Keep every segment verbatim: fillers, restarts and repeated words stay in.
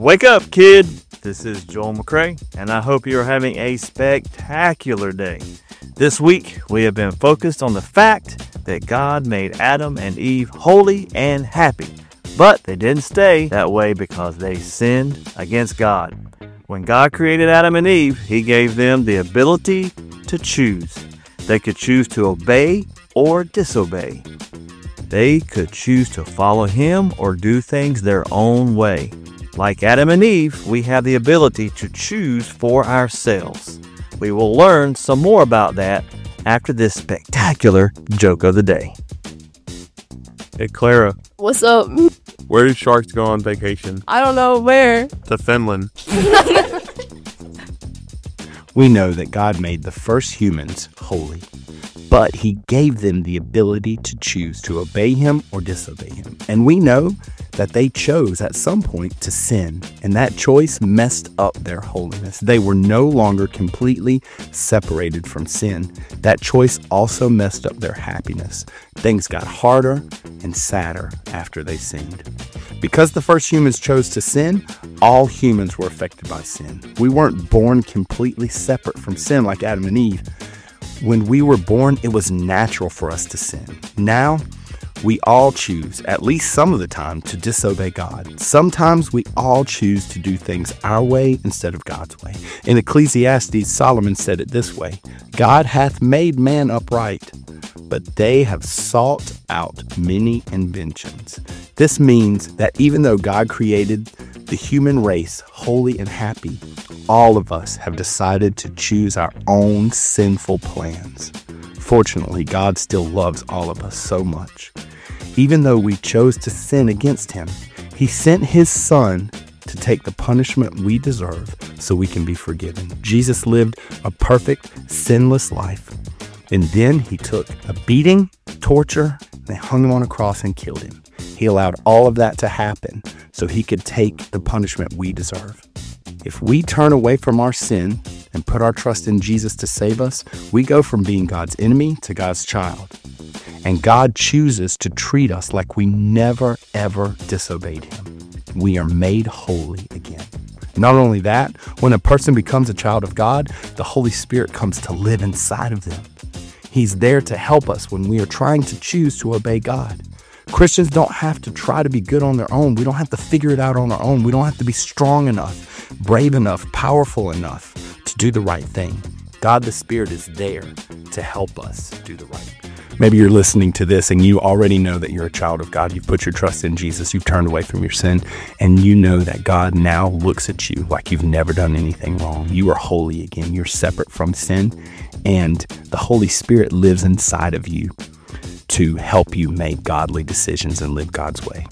Wake up, kid! This is Joel McCray, and I hope you're having a spectacular day. This week, we have been focused on the fact that God made Adam and Eve holy and happy, but they didn't stay that way because they sinned against God. When God created Adam and Eve, He gave them the ability to choose. They could choose to obey or disobey. They could choose to follow Him or do things their own way. Like Adam and Eve, we have the ability to choose for ourselves. We will learn some more about that after this spectacular joke of the day. Hey, Clara. What's up? Where do sharks go on vacation? I don't know where. To Finland. We know that God made the first humans holy, but He gave them the ability to choose to obey Him or disobey Him. And we know that they chose at some point to sin, and that choice messed up their holiness. They were no longer completely separated from sin. That choice also messed up their happiness. Things got harder and sadder after they sinned. Because the first humans chose to sin, all humans were affected by sin. We weren't born completely separate from sin like Adam and Eve. When we were born, it was natural for us to sin. Now, we all choose, at least some of the time, to disobey God. Sometimes we all choose to do things our way instead of God's way. In Ecclesiastes, Solomon said it this way: God hath made man upright, but they have sought out many inventions. This means that even though God created the human race holy and happy, all of us have decided to choose our own sinful plans. Fortunately, God still loves all of us so much. Even though we chose to sin against Him, He sent His Son to take the punishment we deserve so we can be forgiven. Jesus lived a perfect, sinless life. And then He took a beating, torture, and they hung Him on a cross and killed Him. He allowed all of that to happen so He could take the punishment we deserve. If we turn away from our sin and put our trust in Jesus to save us, we go from being God's enemy to God's child. And God chooses to treat us like we never, ever disobeyed Him. We are made holy again. Not only that, when a person becomes a child of God, the Holy Spirit comes to live inside of them. He's there to help us when we are trying to choose to obey God. Christians don't have to try to be good on their own. We don't have to figure it out on our own. We don't have to be strong enough, brave enough, powerful enough to do the right thing. God the Spirit is there to help us do the right thing. Maybe you're listening to this and you already know that you're a child of God. You've put your trust in Jesus. You've turned away from your sin. And you know that God now looks at you like you've never done anything wrong. You are holy again. You're separate from sin. And the Holy Spirit lives inside of you to help you make godly decisions and live God's way.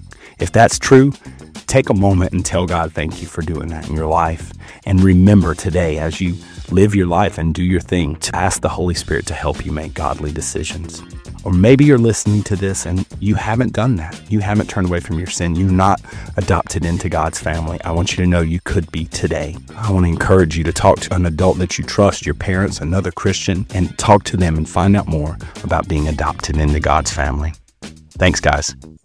If that's true, take a moment and tell God thank you for doing that in your life. And remember today, as you live your life and do your thing, to ask the Holy Spirit to help you make godly decisions. Or maybe you're listening to this and you haven't done that. You haven't turned away from your sin. You're not adopted into God's family. I want you to know you could be today. I want to encourage you to talk to an adult that you trust, your parents, another Christian, and talk to them and find out more about being adopted into God's family. Thanks, guys.